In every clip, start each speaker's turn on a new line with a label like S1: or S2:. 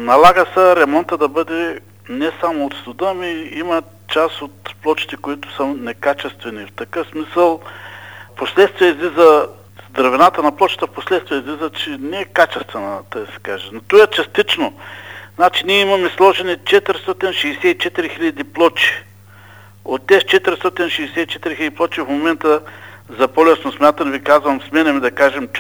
S1: налага се ремонта да бъде не само от студа, ами има част от плочите, които са некачествени. В такъв смисъл, последствие излиза, здравината на плочата последствие излиза, че не е качествена, да се каже. Но това е частично. Значи ние имаме сложени 464 хиляди плочи. От тези 464 хиляди плочи в момента за по-лесно смятане ви казвам, сменяме да кажем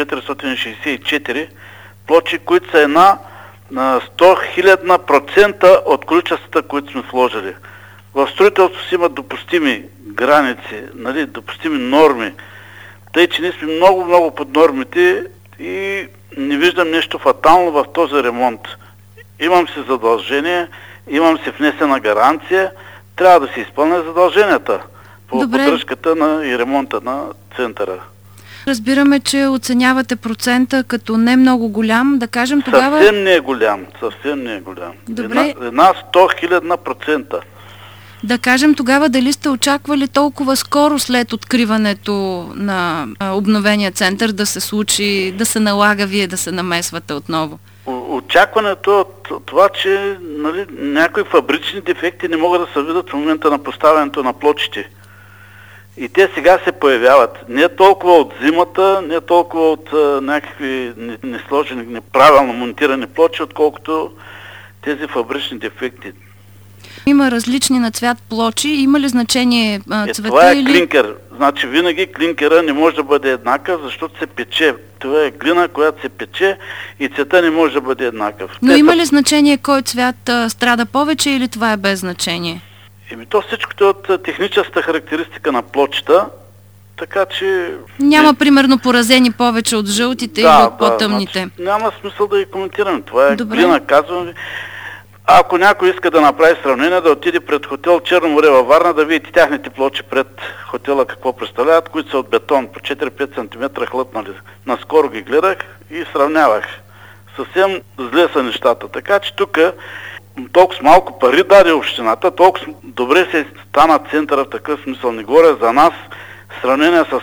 S1: 464 плочи, които са една на 100 хилядна процента от количествата, които сме сложили. В строителството си има допустими граници, нали, допустими норми. Тъй, че ние сме много под нормите и не виждам нещо фатално в този ремонт. Имам си задължение, имам си внесена гаранция, трябва да се изпълня задълженията по поддръжката и ремонта на центъра.
S2: Разбираме, че оценявате процента като не много голям, да кажем тогава...
S1: Съвсем не е голям.
S2: Добре.
S1: Една 100 хилядна процента.
S2: Да кажем тогава дали сте очаквали толкова скоро след откриването на обновения център да се случи, да се налага вие да се намесвате отново?
S1: Очакването от това, че нали, някои фабрични дефекти не могат да се видят в момента на поставянето на плочите. И те сега се появяват. Не толкова от зимата, не толкова от някакви несложени, неправилно монтирани плочи, отколкото тези фабрични дефекти.
S2: Има различни на цвят плочи. Има ли значение цвета?
S1: Това е клинкер. Значи винаги клинкера не може да бъде еднакъв, защото се пече. Това е глина, която се пече и цвета не може да бъде еднакъв.
S2: Но има ли значение кой цвят страда повече или това е без значение?
S1: То всичкото е от техническата характеристика на плочата, така че...
S2: Няма примерно поразени повече от жълтите или от по-тъмните.
S1: Значи, няма смисъл да ги коментираме. Това е глина, казвам ви. Ако някой иска да направи сравнение, да отиде пред хотел Черно море във Варна, да видите тяхните плочи пред хотела какво представляват, които са от бетон по 4-5 см хлътнали. Наскоро ги гледах и сравнявах. Съвсем зле са нещата. Така че тук толкова малко пари даде общината, толкова добре се стана центъра в такъв смисъл. Не говоря за нас, в сравнение с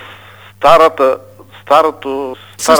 S1: старото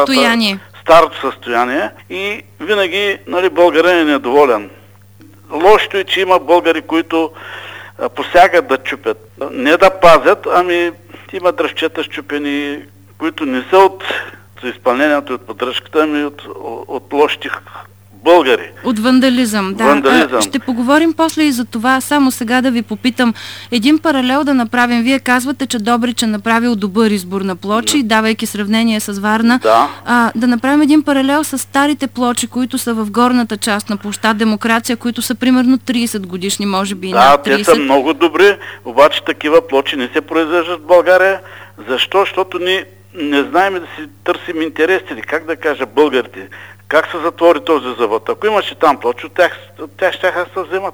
S1: състояние и винаги нали, българин е недоволен. Лошото е, че има българи, които посягат да чупят. Не да пазят, ами има дръжчета счупени, които не са от изпълнението и от поддръжката, ами от лошите българи.
S2: От вандализъм, да.
S1: Вандализъм.
S2: Ще поговорим после и за това. Само сега да ви попитам. Един паралел да направим. Вие казвате, че Добрич е направил добър избор на плочи, давайки сравнение с Варна. Да направим един паралел с старите плочи, които са в горната част на площад Демокрация, които са примерно 30 годишни, може би и над 30.
S1: Те са много добри, обаче такива плочи не се произвеждат в България. Защо? Защото ние не знаем да си търсим интересите или как да кажа българите. Как се затвори този завод? Ако имаше там плочи, от тях щяха да се вземат.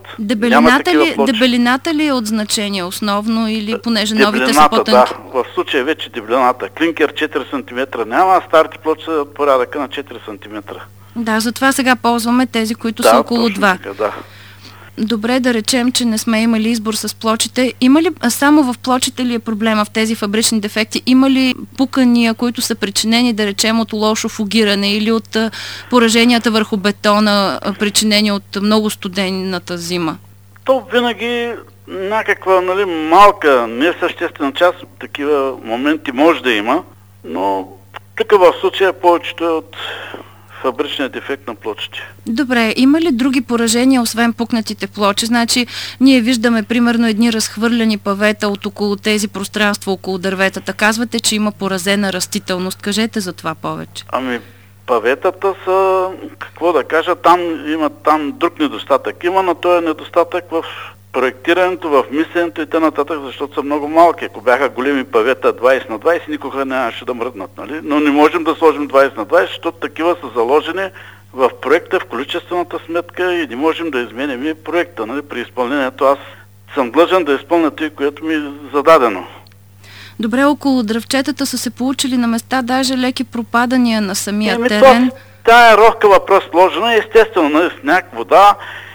S2: Дебелината ли е от значение основно или понеже новите са по-тънки?
S1: Да, в случая вече дебелината. Клинкер 4 см няма, а старите плочи са от порядъка на 4 см.
S2: Да, затова сега ползваме тези, които са около 2.
S1: Така, да.
S2: Добре, да речем, че не сме имали избор с плочите. Има ли само в плочите ли е проблема в тези фабрични дефекти? Има ли пукания, които са причинени, да речем, от лошо фугиране или от пораженията върху бетона, причинени от много студената зима?
S1: То винаги някаква малка, несъществена част, такива моменти може да има, но тук в случая повечето е от фабричния дефект на плочите.
S2: Добре, има ли други поражения, освен пукнатите плочи? Значи, ние виждаме примерно едни разхвърляни павета от около тези пространства, около дърветата. Казвате, че има поразена растителност. Кажете за това повече.
S1: Паветата са, какво да кажа, там друг недостатък. Има, но този недостатък в проектирането, в мисленето и т.н., защото са много малки. Ако бяха големи павета 20 на 20, никога нямаше да мръднат, нали? Но не можем да сложим 20 на 20, защото такива са заложени в проекта, в количествената сметка и не можем да изменим и проекта, нали? При изпълнението аз съм длъжен да изпълня това, което ми е зададено.
S2: Добре, около дръвчетата са се получили на места даже леки пропадания на самия терен.
S1: Тая рохкава пръст сложена, естествено, нали, сняг, вода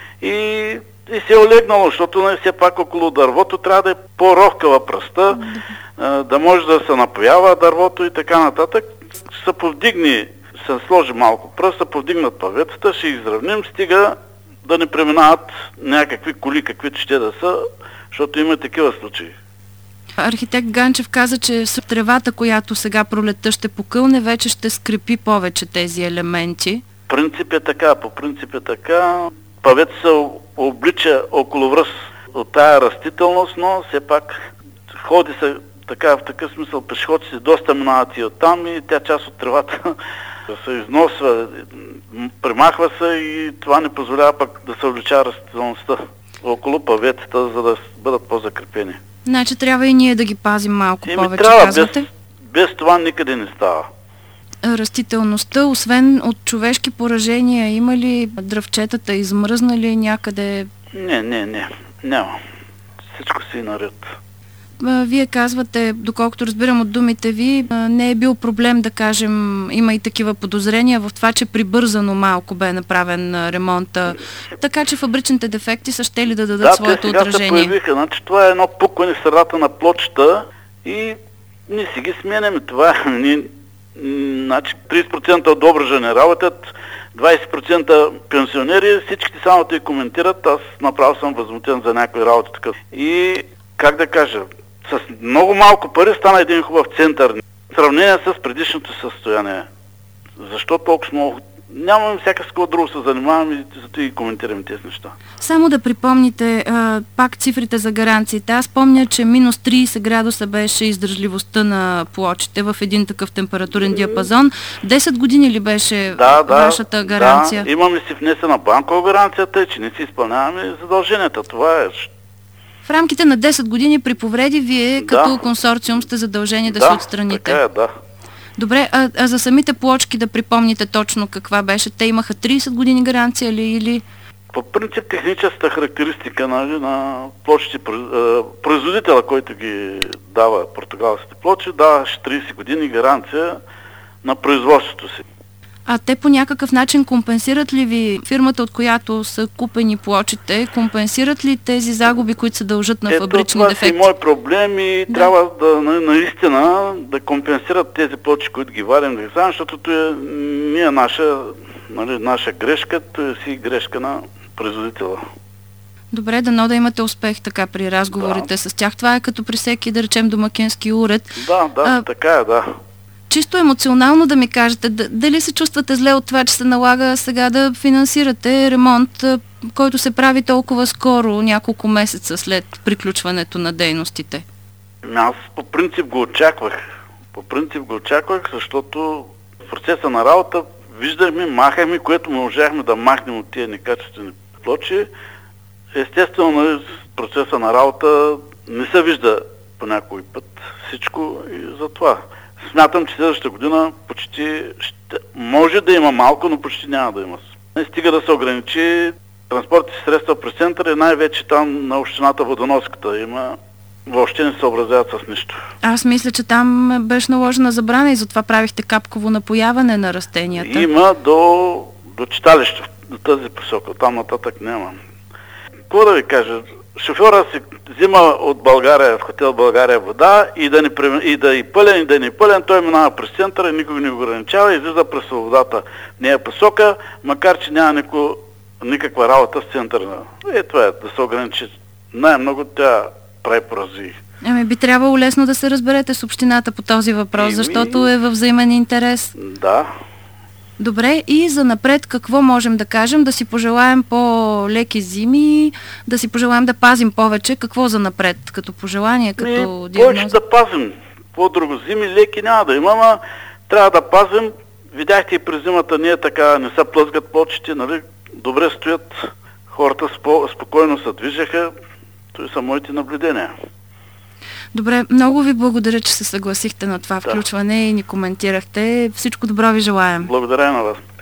S1: и се е олегнало, защото все пак около дървото трябва да е по-рохкава пръста, да може да се напоява дървото и така нататък. Се сложи малко пръст, се повдигнат паветата, ще изравним, стига да не преминават някакви коли, каквито ще да са, защото има такива случаи.
S2: Архитект Ганчев каза, че тревата, която сега пролетта ще покълне, вече ще скрепи повече тези елементи.
S1: По принцип е така. Павец се облича около връз от тая растителност, но все пак ходи се така, в такъв смисъл, пешеходците доста минават и оттам и тя част от тревата се износва, примахва се и това не позволява пък да се увеличава растителността около паветата, за да бъдат по-закрепени.
S2: Значи трябва и ние да ги пазим малко повече, казвате?
S1: Без това никъде не става.
S2: Растителността, освен от човешки поражения, има ли дръвчетата измръзнали някъде?
S1: Не, няма. Всичко си наред.
S2: Вие казвате, доколкото разбирам от думите ви, не е бил проблем, да кажем, има и такива подозрения в това, че прибързано малко бе направен ремонта, така че фабричните дефекти са щели да дадат своето отражение. Да,
S1: сега се появиха. Значи, това е едно пукване в средата на плочата и ние си ги сменяме. Това значи 30% от Добруджа не работят, 20% пенсионери, всички само те коментират, аз направо съм възмутен за някои работи такъв. И как да кажа, с много малко пари стана един хубав център. В сравнение с предишното състояние. Защо толкова много? Нямаме всякакво друго се занимаваме и зато и коментираме тези неща.
S2: Само да припомните пак цифрите за гаранциите. Аз помня, че минус 30 градуса беше издържливостта на плочите в един такъв температурен диапазон. 10 години ли беше вашата гаранция?
S1: Да, имаме си внесена банкова гаранцията, че не си изпълняваме задълженията. Това е.
S2: В рамките на 10 години при повреди вие като консорциум сте задължени да се отстраните.
S1: Така е, да.
S2: Добре, а за самите плочки да припомните точно каква беше? Те имаха 30 години гаранция ли или?
S1: По принцип техническата характеристика на плочите, производителя, който ги дава португалските плочи, даваше 30 години гаранция на производството си.
S2: А те по някакъв начин компенсират ли ви фирмата, от която са купени плочите, компенсират ли тези загуби, които се дължат на фабрични дефекти?
S1: Това е мой проблем и трябва наистина да компенсират тези плочи, които ги вадим, защото това не е наша грешка, това е си грешка на производителя.
S2: Добре, дано да имате успех така при разговорите с тях. Това е като при всеки, да речем, домакински уред.
S1: Да, така е, да.
S2: Чисто емоционално да ми кажете, дали се чувствате зле от това, че се налага сега да финансирате ремонт, който се прави толкова скоро, няколко месеца след приключването на дейностите?
S1: Аз по принцип го очаквах, защото в процеса на работа виждахме, махахме, което можахме да махнем от тия некачествени плочи. Естествено, в процеса на работа не се вижда по някой път всичко и затова. Смятам, че следващата година почти може да има малко, но почти няма да има. Не стига да се ограничи транспортните средства през центъра и най-вече там на общината Водоноската има. Въобще не се съобразяват с нищо.
S2: Аз мисля, че там беше наложена забрана и затова правихте капково напояване на растенията.
S1: Има до читалище, до тази посока. Там нататък няма. Какво да ви кажа? Шофьора си взима от България, в хотел България вода и да е пълен, и да не е пълен, той минава през центъра, никога не го ограничава и излиза през свободата. Не е посока, макар че няма никаква работа с центъра. Това е, да се ограничи. Най-много тя прави поразии.
S2: Би трябвало лесно да се разберете с общината по този въпрос, защото е във взаимен интерес.
S1: Да.
S2: Добре, и за напред какво можем да кажем? Да си пожелаем по-леки зими, да си пожелаем да пазим повече. Какво за напред? Като пожелание, като диагноза?
S1: Повече да пазим. По-друго зими леки няма да има, ама трябва да пазим. Видяхте и през зимата не се плъзгат плочите, нали? Добре стоят. Хората спокойно се движеха. Това са моите наблюдения.
S2: Добре, много ви благодаря, че се съгласихте на това включване и ни коментирахте. Всичко добро ви желаем.
S1: Благодаря на вас.